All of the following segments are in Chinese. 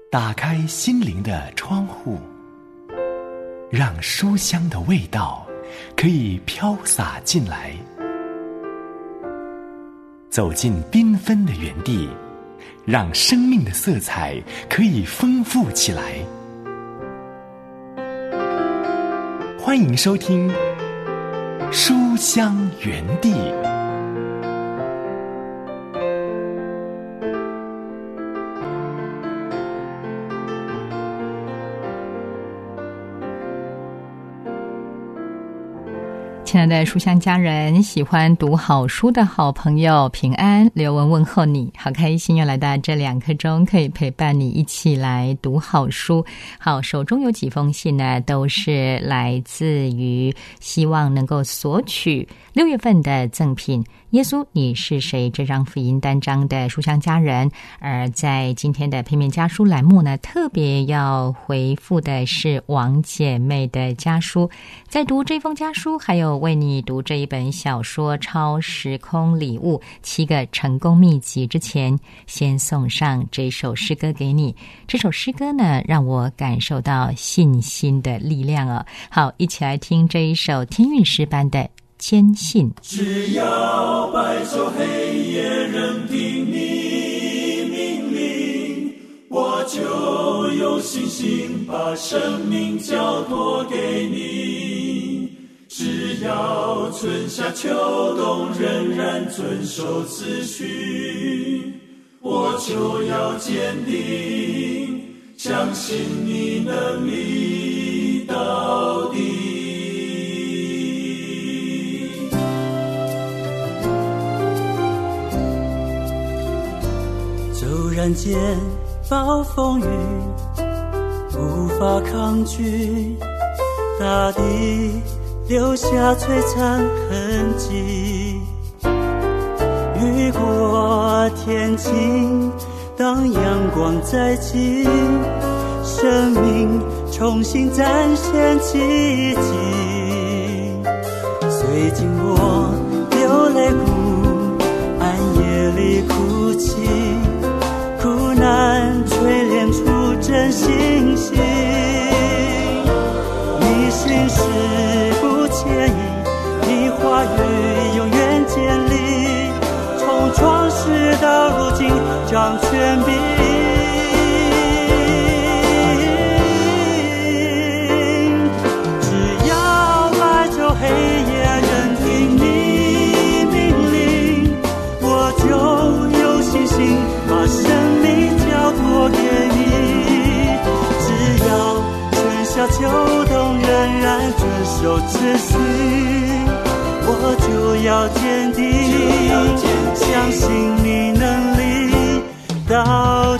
打开心灵的窗户，让书香的味道可以飘洒进来，走进缤纷的园地，让生命的色彩可以丰富起来。欢迎收听书香园地。 亲爱的书香家人，喜欢读好书的好朋友，平安，刘文问候你，好开心又来到这2刻钟，可以陪伴你一起来读好书。好，手中有几封信呢，都是来自于希望能够索取6月份的赠品耶稣你是谁这张福音单张的书香家人。而在今天的配面家书栏目呢，特别要回复的是王姐妹的家书。在读这封家书，还有为你读这一本小说《超时空礼物7个成功秘籍》之前，先送上这首诗歌给你。这首诗歌呢，让我感受到信心的力量哦。好，一起来听这一首天韵诗班的坚信。 只要白昼黑夜任凭你命令，我就有信心把生命交托给你。只要春夏秋冬仍然遵守次序，我就要坚定相信你能力到底。骤然间暴风雨无法抗拒，大地留下璀璨痕迹。雨过天晴，当阳光再起，生命重新展现奇迹。虽经过流泪谷，暗夜里哭泣，苦难锤炼出真信心。你心事不迁移，你话语永远坚立，从创世到如今掌权柄。只要白昼黑夜任凭你命令，我就有信心把生命交托给你。只要春夏秋冬仍然遵守秩序，我就要坚定相信你能力到底。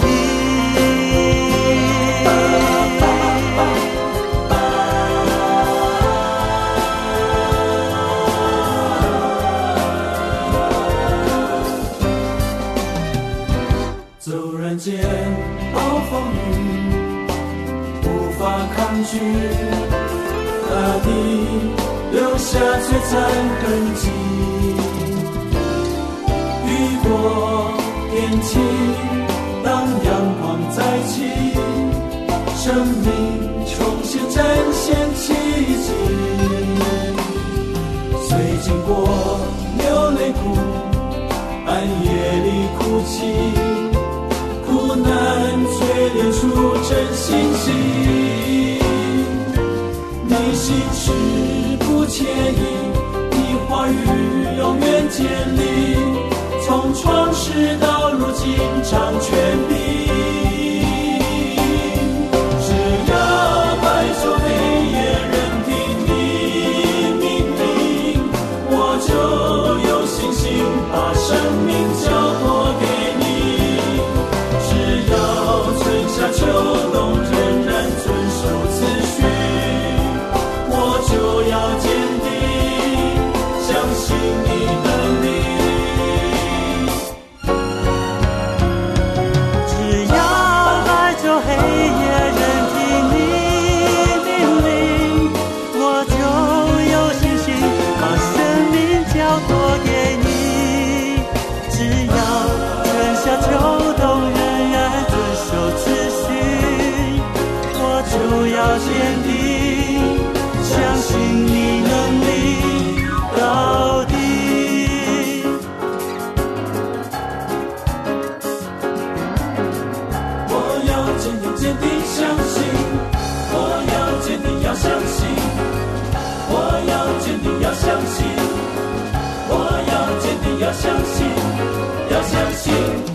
骤然间暴风雨无法抗拒，大地留下璀璨痕迹。雨过天晴，当阳光再起，生命重新展现奇迹。虽经过流泪谷，暗夜里哭泣，苦难淬炼出真信心。你心事不迁移，你话语永远坚立，从创世到如今掌权柄。只要白昼黑夜任凭你命令，我就有信心把生命交托给你。只要春夏秋冬仍然遵守次序，我就要坚定相信你能力。 坚定坚定相信，我要坚定要相信，我要坚定要相信，我要坚定要相信，要相信，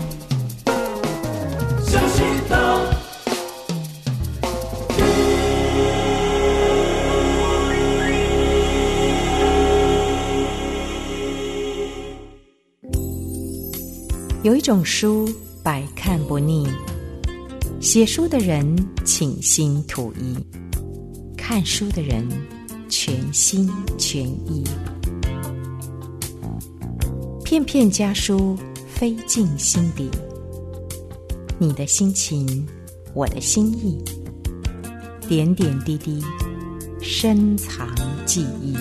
相信到有一种书百看不腻，写书的人倾心吐意，看书的人全心全意。片片家书飞进心底，你的心情，我的心意，点点滴滴深藏记忆。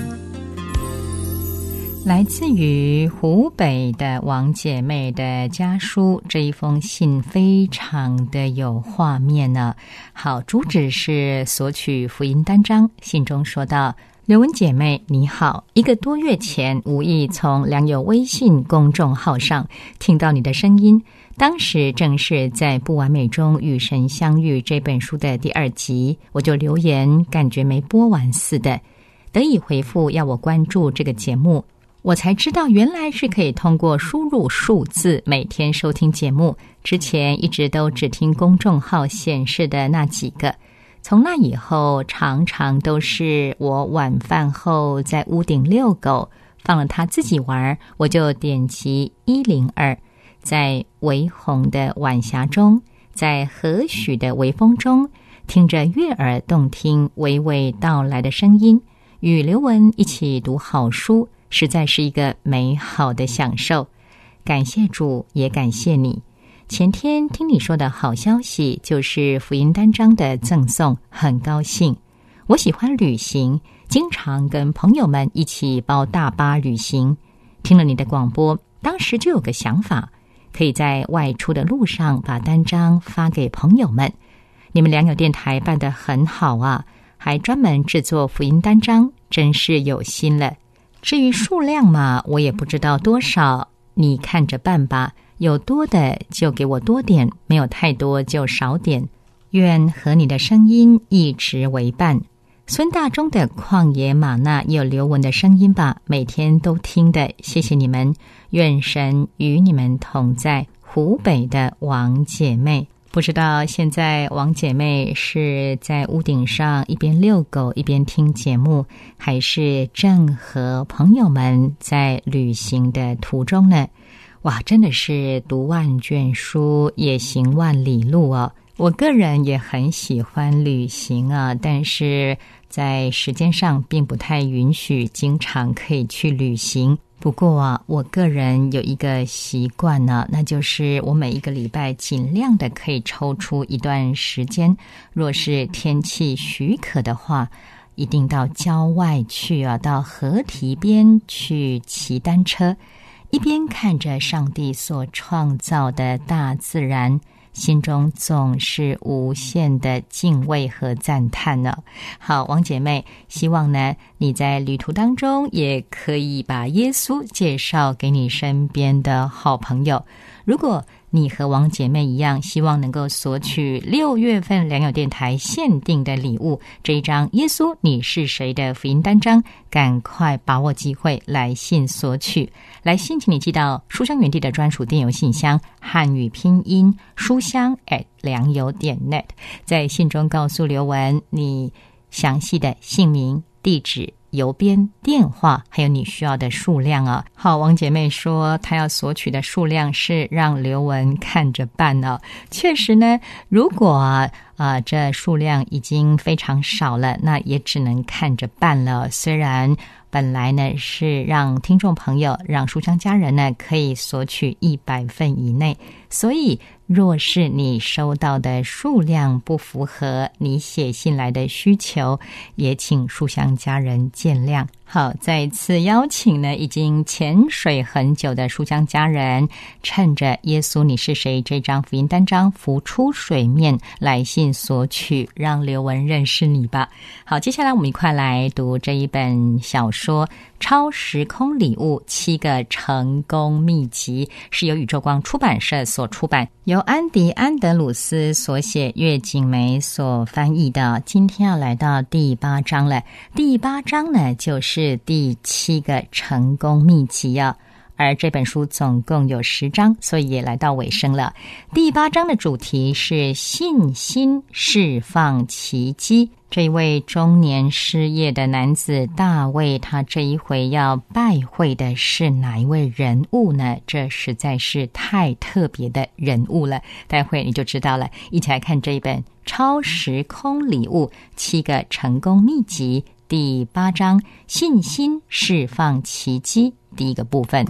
来自于湖北的王姐妹的家书，这一封信非常的有画面呢。好，主旨是索取福音单张。信中说到：刘文姐妹你好，1个多月前无意从良友微信公众号上听到你的声音，当时正是在不完美中与神相遇这本书的第2集，我就留言感觉没播完似的，得以回复要我关注这个节目。我才知道原来是可以通过输入数字每天收听节目，之前一直都只听公众号显示的那几个。从那以后常常都是我晚饭后在屋顶遛狗，放了它自己玩，我就点击102，在微红的晚霞中，在和煦的微风中，听着悦耳动听娓娓道来的声音，与刘文一起读好书，实在是一个美好的享受。感谢主，也感谢你。前天听你说的好消息就是福音单张的赠送，很高兴。我喜欢旅行，经常跟朋友们一起包大巴旅行。听了你的广播，当时就有个想法，可以在外出的路上把单张发给朋友们。你们良友电台办得很好啊，还专门制作福音单张，真是有心了。至于数量嘛，我也不知道多少，你看着办吧，有多的就给我多点，没有太多就少点。愿和你的声音一直为伴。孙大中的旷野玛纳也有刘文的声音吧，每天都听的，谢谢你们。愿神与你们同在。湖北的王姐妹，不知道现在王姐妹是在屋顶上一边遛狗一边听节目，还是正和朋友们在旅行的途中呢？哇，真的是读万卷书也行万里路哦。我个人也很喜欢旅行啊，但是在时间上并不太允许经常可以去旅行。不过啊，我个人有一个习惯呢，那就是我每一个礼拜尽量的可以抽出一段时间，若是天气许可的话，一定到郊外去啊，到河堤边去骑单车，一边看着上帝所创造的大自然，心中总是无限的敬畏和赞叹呢。好，王姐妹，希望呢你在旅途当中也可以把耶稣介绍给你身边的好朋友。如果你和王姐妹一样，希望能够索取6月份良友电台限定的礼物，这一张耶稣你是谁的福音单张，赶快把握机会来信索取。来信请你寄到书香园地的专属电邮信箱，汉语拼音书香良友.net， 在信中告诉刘文你详细的姓名、地址、邮编、电话，还有你需要的数量啊。好，王姐妹说她要索取的数量是让刘文看着办哦。确实呢，如果这数量已经非常少了，那也只能看着办了。虽然本来呢是让听众朋友，让书香家人呢可以索取100份以内，所以若是你收到的数量不符合你写信来的需求，也请书香家人见谅。好，再一次邀请呢已经潜水很久的书香家人，趁着耶稣你是谁这张福音单张浮出水面，来信索取，让刘文认识你吧。好，接下来我们一块来读这一本小说《超时空礼物7个成功秘籍》，是由宇宙光出版社所所出版，由安迪·安德鲁斯所写，岳景梅所翻译的。今天要来到第8章了。第8章呢，就是第7个成功秘籍啊。而这本书总共有10章，所以也来到尾声了。第8章的主题是信心释放奇迹。这一位中年失业的男子大卫，他这一回要拜会的是哪一位人物呢？这实在是太特别的人物了，待会你就知道了。一起来看这一本超时空礼物7个成功秘籍第8章信心释放奇迹第1个部分。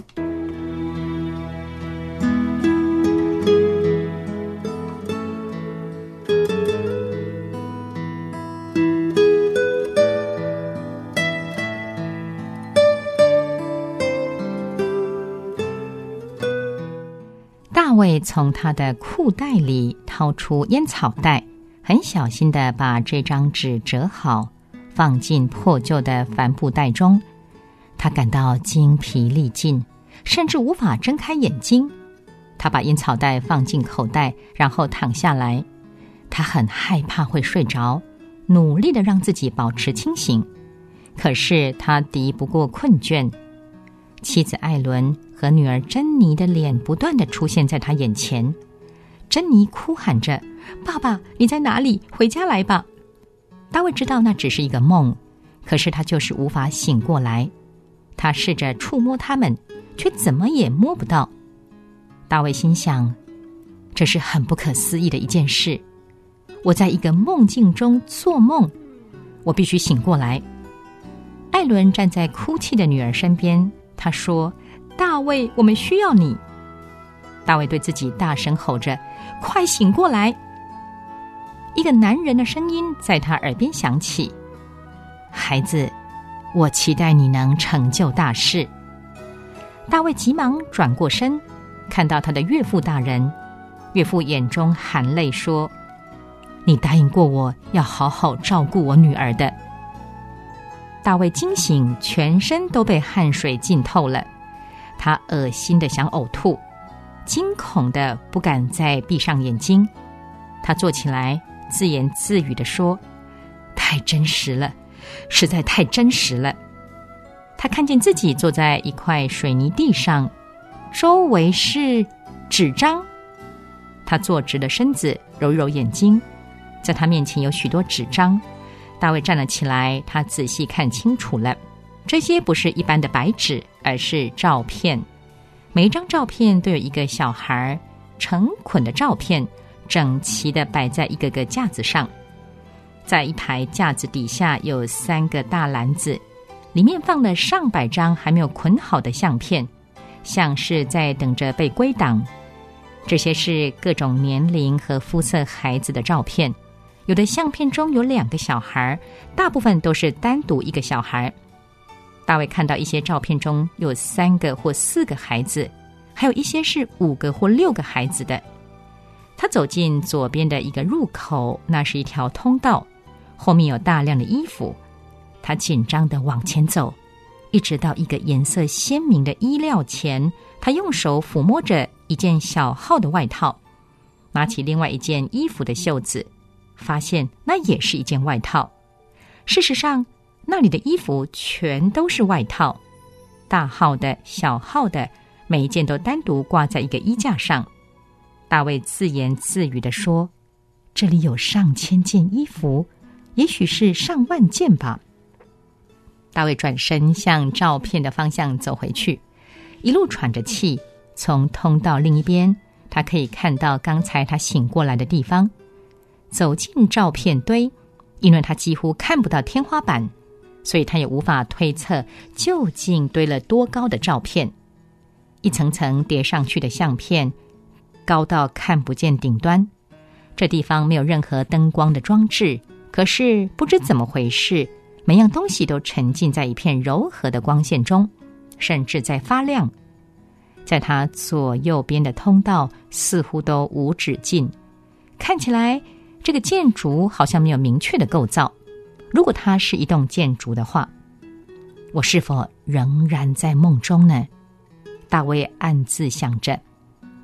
大卫从他的裤袋里掏出烟草袋，很小心地把这张纸折好，放进破旧的帆布袋中。他感到精疲力尽，甚至无法睁开眼睛。他把烟草袋放进口袋，然后躺下来。他很害怕会睡着，努力地让自己保持清醒。可是他敌不过困倦。妻子艾伦和女儿珍妮的脸不断地出现在他眼前。珍妮哭喊着：“爸爸，你在哪里？回家来吧！”大卫知道那只是一个梦，可是他就是无法醒过来。他试着触摸他们，却怎么也摸不到。大卫心想，这是很不可思议的一件事。我在一个梦境中做梦，我必须醒过来。艾伦站在哭泣的女儿身边，他说：“大卫，我们需要你。”大卫对自己大声吼着：“快醒过来！”一个男人的声音在他耳边响起：“孩子，我期待你能成就大事。”大卫急忙转过身，看到他的岳父大人。岳父眼中含泪说：“你答应过我要好好照顾我女儿的。”大卫惊醒，全身都被汗水浸透了。他恶心的想呕吐，惊恐的不敢再闭上眼睛。他坐起来，自言自语地说：“太真实了，实在太真实了。”他看见自己坐在一块水泥地上，周围是纸张。他坐直了身子，揉揉眼睛，在他面前有许多纸张。大卫站了起来，他仔细看清楚了，这些不是一般的白纸，而是照片。每一张照片都有一个小孩成捆的照片，整齐地摆在一个个架子上。在一排架子底下有3个大篮子，里面放了上百张还没有捆好的相片，像是在等着被归档。这些是各种年龄和肤色孩子的照片。有的相片中有2个小孩，大部分都是单独一个小孩。大卫看到一些照片中有3个或4个孩子，还有一些是5个或6个孩子的。他走进左边的一个入口，那是一条通道，后面有大量的衣服。他紧张地往前走，一直到一个颜色鲜明的衣料前，他用手抚摸着一件小号的外套，拿起另外一件衣服的袖子，发现那也是一件外套。事实上，那里的衣服全都是外套，大号的、小号的，每一件都单独挂在一个衣架上。大卫自言自语地说：“这里有上千件衣服，也许是上万件吧。”大卫转身向照片的方向走回去，一路喘着气。从通道另一边，他可以看到刚才他醒过来的地方。走进照片堆，因为他几乎看不到天花板，所以他也无法推测究竟堆了多高的照片。一层层叠上去的相片，高到看不见顶端。这地方没有任何灯光的装置，可是不知怎么回事，每样东西都沉浸在一片柔和的光线中，甚至在发亮。在他左右边的通道似乎都无止境，看起来这个建筑好像没有明确的构造。如果它是一栋建筑的话，我是否仍然在梦中呢？大卫暗自想着。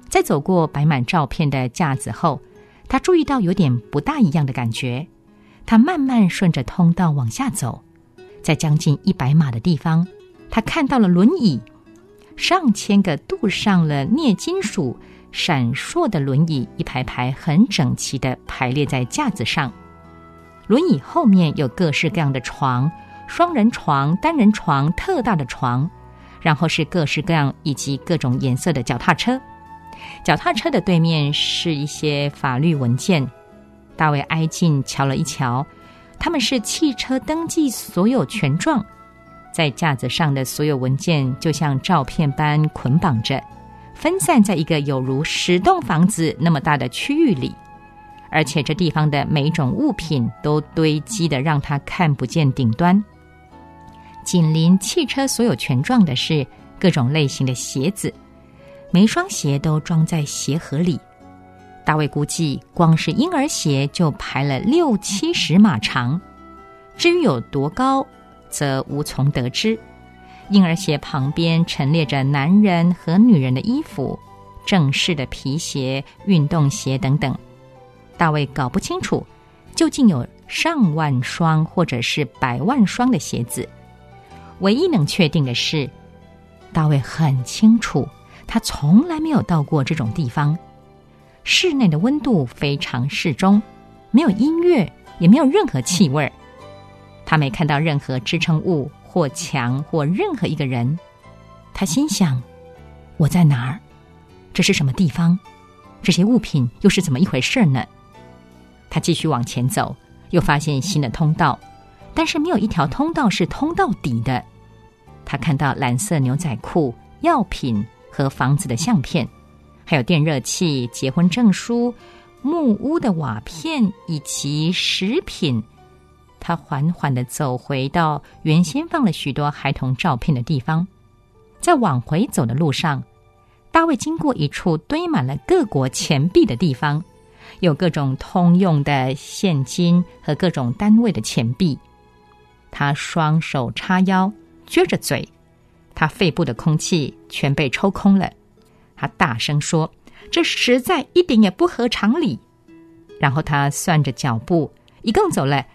在走过摆满照片的架子后，他注意到有点不大一样的感觉。他慢慢顺着通道往下走，在将近100码的地方，他看到了轮椅，上千个镀上了镍金属闪烁的轮椅，一排排很整齐地排列在架子上。轮椅后面有各式各样的床，双人床、单人床、特大的床，然后是各式各样以及各种颜色的脚踏车。脚踏车的对面是一些法律文件。大卫挨近瞧了一瞧，他们是汽车登记所有权状，在架子上的所有文件就像照片般捆绑着，分散在一个有如10栋房子那么大的区域里，而且这地方的每一种物品都堆积得让他看不见顶端。紧邻汽车所有权状的是各种类型的鞋子，每一双鞋都装在鞋盒里。大卫估计光是婴儿鞋就排了60-70码长，至于有多高则无从得知。婴儿鞋旁边陈列着男人和女人的衣服，正式的皮鞋、运动鞋等等。大卫搞不清楚究竟有上万双或者是100万双的鞋子。唯一能确定的是，大卫很清楚他从来没有到过这种地方。室内的温度非常适中，没有音乐，也没有任何气味。他没看到任何支撑物或墙或任何一个人。他心想，我在哪儿？这是什么地方？这些物品又是怎么一回事呢？他继续往前走，又发现新的通道，但是没有一条通道是通到底的。他看到蓝色牛仔裤、药品和房子的相片，还有电热器、结婚证书、木屋的瓦片以及食品。他缓缓地走回到原先放了许多孩童照片的地方。在往回走的路上，大卫经过一处堆满了各国钱币的地方，有各种通用的现金和各种单位的钱币。他双手叉腰，撅着嘴，他肺部的空气全被抽空了。他大声说，这实在一点也不合常理。然后他算着脚步，一共走了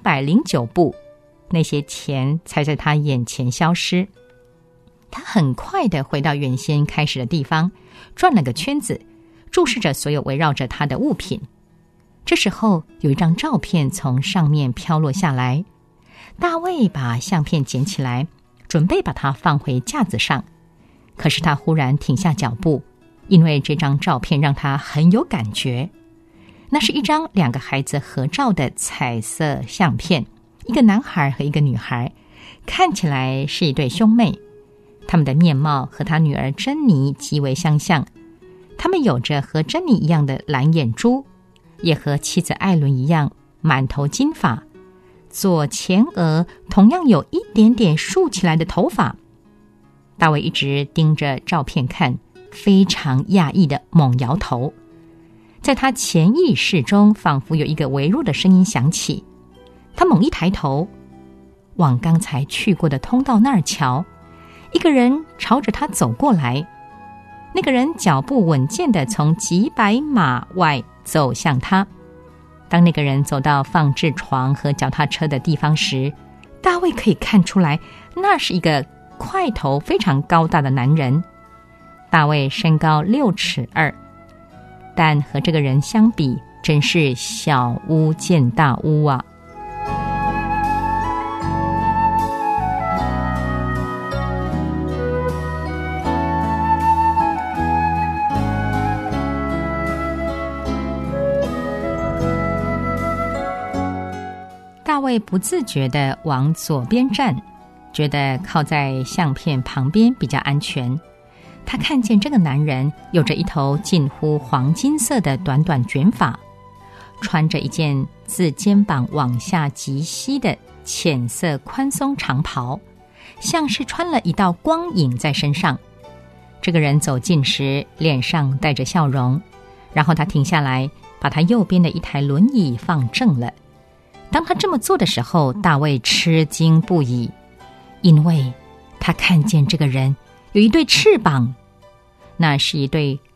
209步，那些钱才在他眼前消失。他很快地回到原先开始的地方，转了个圈子，注视着所有围绕着他的物品。这时候有一张照片从上面飘落下来，大卫把相片捡起来，准备把它放回架子上。可是他忽然停下脚步，因为这张照片让他很有感觉。那是一张2个孩子合照的彩色相片，一个男孩和一个女孩，看起来是一对兄妹。他们的面貌和他女儿珍妮极为相像，他们有着和珍妮一样的蓝眼珠，也和妻子艾伦一样满头金发，左前额同样有一点点竖起来的头发。大卫一直盯着照片看，非常讶异的猛摇头。在他潜意识中，仿佛有一个微弱的声音响起。他猛一抬头，往刚才去过的通道那儿瞧，一个人朝着他走过来。那个人脚步稳健地从几百码外走向他。当那个人走到放置床和脚踏车的地方时，大卫可以看出来，那是一个块头非常高大的男人。大卫身高6尺2，但和这个人相比，真是小巫见大巫啊！大卫不自觉地往左边站，觉得靠在相片旁边比较安全。他看见这个男人有着一头近乎黄金色的短短卷发，穿着一件自肩膀往下及膝的浅色宽松长袍，像是穿了一道光影在身上。这个人走近时脸上带着笑容，然后他停下来，把他右边的一台轮椅放正了。当他这么做的时候，大卫吃惊不已，因为他看见这个人有一对翅膀，那是一对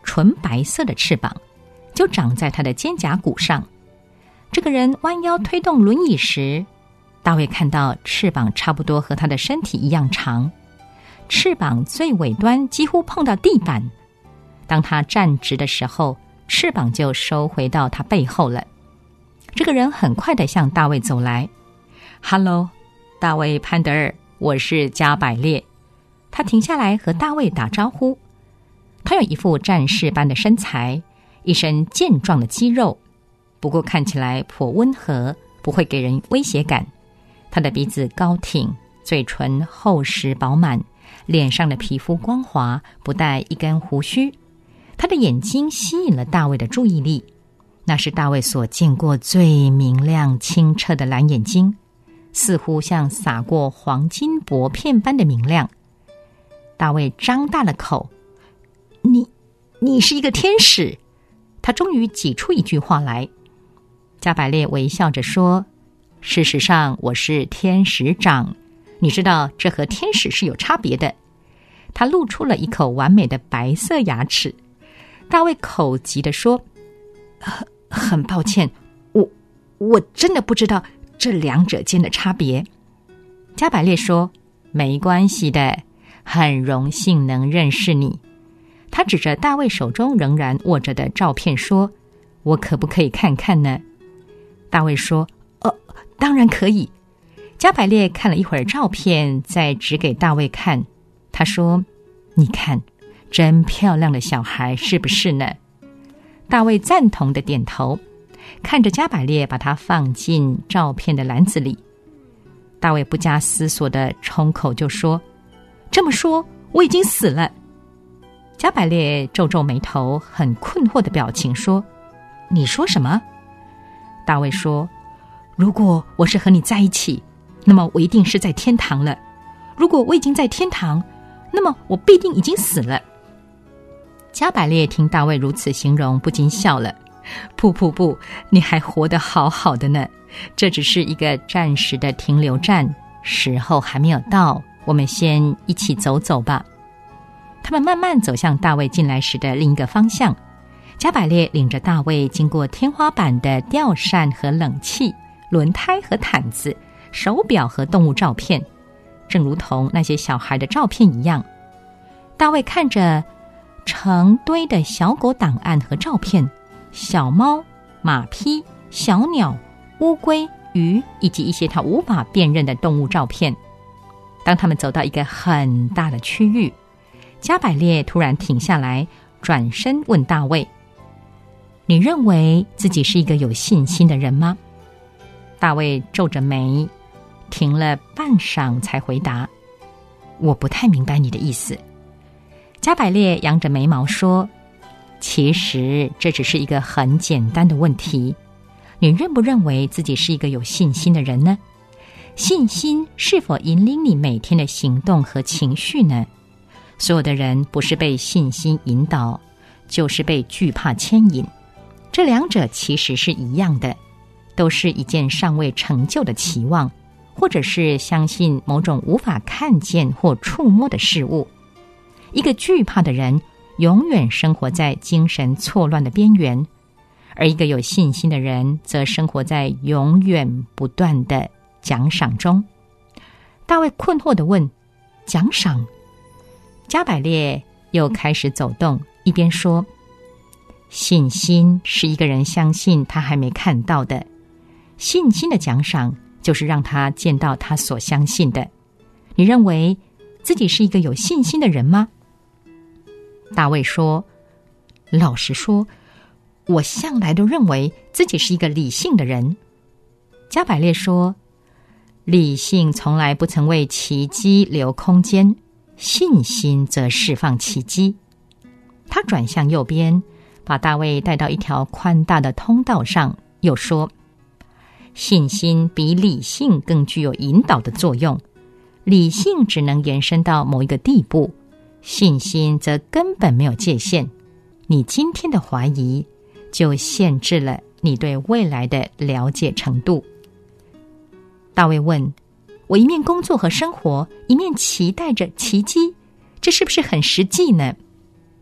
纯白色的翅膀，就长在他的肩胛骨上。这个人弯腰推动轮椅时，大卫看到翅膀差不多和他的身体一样长，翅膀最尾端几乎碰到地板。当他站直的时候，翅膀就收回到他背后了。这个人很快地向大卫走来。哈喽，大卫·潘德尔，我是加百列。他停下来和大卫打招呼。他有一副战士般的身材，一身健壮的肌肉，不过看起来颇温和，不会给人威胁感。他的鼻子高挺，嘴唇厚实饱满，脸上的皮肤光滑，不带一根胡须。他的眼睛吸引了大卫的注意力，那是大卫所见过最明亮清澈的蓝眼睛，似乎像洒过黄金薄片般的明亮。大卫张大了口，你是一个天使。他终于挤出一句话来。加百列微笑着说，事实上我是天使长，你知道这和天使是有差别的。他露出了一口完美的白色牙齿。大卫口急地说，很抱歉，我真的不知道这两者间的差别。加百列说，没关系的，很荣幸能认识你。他指着大卫手中仍然握着的照片说，我可不可以看看呢？大卫说，当然可以。加百列看了一会儿照片，再指给大卫看。他说，你看，真漂亮的小孩，是不是呢？大卫赞同的点头，看着加百列把它放进照片的篮子里。大卫不加思索地冲口就说，这么说我已经死了。加百列皱皱眉头，很困惑的表情说，你说什么？大卫说，如果我是和你在一起，那么我一定是在天堂了。如果我已经在天堂，那么我必定已经死了。加百列听大卫如此形容，不禁笑了。不，你还活得好好的呢。这只是一个暂时的停留站，时候还没有到，我们先一起走走吧。他们慢慢走向大卫进来时的另一个方向。加百列领着大卫经过天花板的吊扇和冷气、轮胎和毯子、手表和动物照片，正如同那些小孩的照片一样。大卫看着成堆的小狗档案和照片，小猫、马匹、小鸟、乌龟、鱼，以及一些他无法辨认的动物照片。当他们走到一个很大的区域，加百列突然停下来，转身问大卫，你认为自己是一个有信心的人吗？大卫皱着眉，停了半晌才回答，我不太明白你的意思。加百列扬着眉毛说，其实这只是一个很简单的问题，你认不认为自己是一个有信心的人呢？信心是否引领你每天的行动和情绪呢？所有的人不是被信心引导，就是被惧怕牵引。这两者其实是一样的，都是一件尚未成就的期望，或者是相信某种无法看见或触摸的事物。一个惧怕的人永远生活在精神错乱的边缘，而一个有信心的人则生活在永远不断的奖赏中。大卫困惑地问，奖赏？加百列又开始走动，一边说，信心是一个人相信他还没看到的，信心的奖赏就是让他见到他所相信的。你认为自己是一个有信心的人吗？大卫说，老实说，我向来都认为自己是一个理性的人。加百列说，理性从来不曾为奇迹留空间，信心则释放奇迹。他转向右边，把大卫带到一条宽大的通道上，又说，信心比理性更具有引导的作用，理性只能延伸到某一个地步，信心则根本没有界限。你今天的怀疑就限制了你对未来的了解程度。大卫问，我一面工作和生活，一面期待着奇迹，这是不是很实际呢？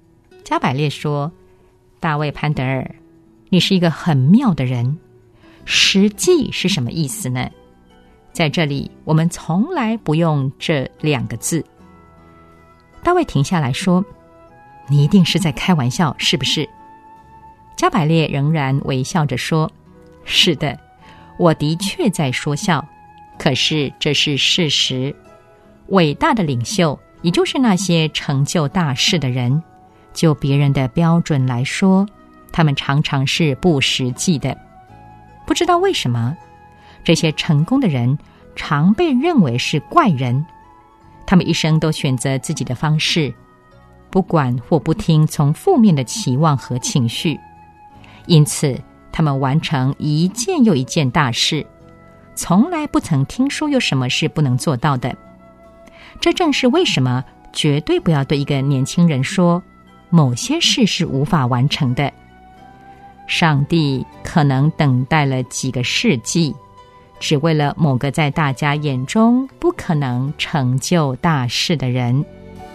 加百列说，大卫潘德尔，你是一个很妙的人。实际是什么意思呢？在这里我们从来不用这2个字。大卫停下来说，你一定是在开玩笑，是不是？加百列仍然微笑着说，是的，我的确在说笑，可是这是事实。伟大的领袖，也就是那些成就大事的人，就别人的标准来说，他们常常是不实际的。不知道为什么，这些成功的人常被认为是怪人。他们一生都选择自己的方式，不管或不听从负面的期望和情绪，因此他们完成一件又一件大事，从来不曾听说有什么是不能做到的。这正是为什么绝对不要对一个年轻人说某些事是无法完成的。上帝可能等待了几个世纪，只为了某个在大家眼中不可能成就大事的人。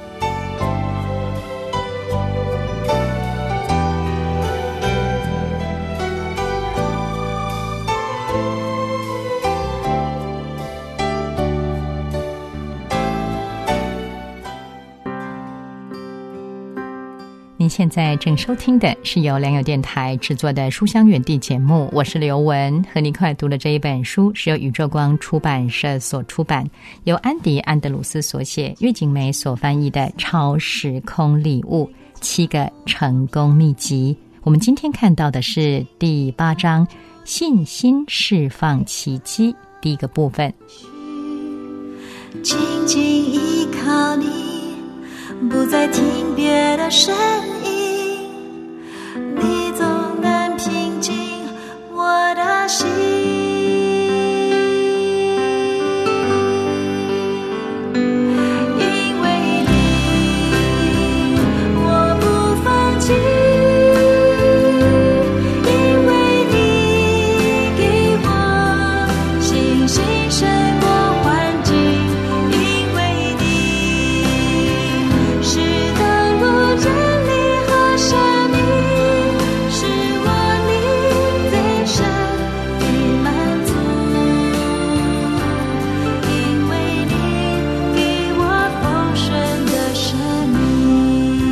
您现在正收听的是由良友电台制作的书香园地节目，我是刘文，和你一块读的这一本书是由宇宙光出版社所出版，由安迪·安德鲁斯所写，岳景梅所翻译的《超时空礼物：7个成功秘籍》。我们今天看到的是第8章信心释放奇迹第1个部分。 紧紧依靠你，不再听别的声音，你总能平静我的心，因为你我不放弃，因为你给我信心胜过环境，因为你是道路真理和生命，是我灵最深的满足，因为你给我丰盛的生命。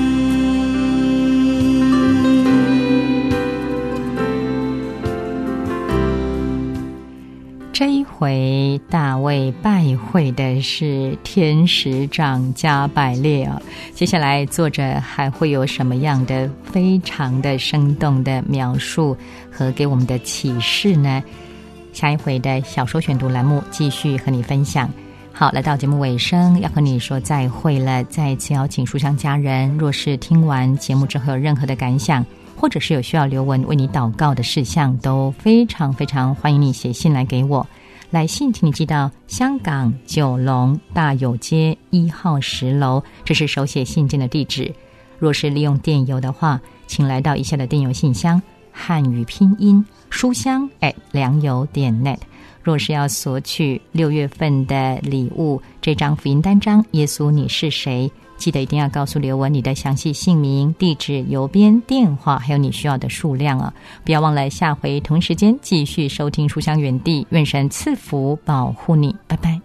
这一回大卫拜会的是天使长加百列啊，接下来作者还会有什么样的非常的生动的描述和给我们的启示呢？下一回的小说选读栏目继续和你分享。好，来到节目尾声，要和你说再会了。再次邀请书香家人，若是听完节目之后有任何的感想，或者是有需要刘文为你祷告的事项，都非常非常欢迎你写信来给我。来信请你寄到香港九龙大有街1号10楼，这是手写信件的地址。若是利用电邮的话，请来到以下的电邮信箱：汉语拼音书香@良友.net。若是要索取6月份的礼物，这张福音单张《耶稣你是谁》，记得一定要告诉刘文你的详细姓名、地址、邮编、电话，还有你需要的数量啊！不要忘了下回同一时间继续收听书香园地，愿神赐福保护你，拜拜。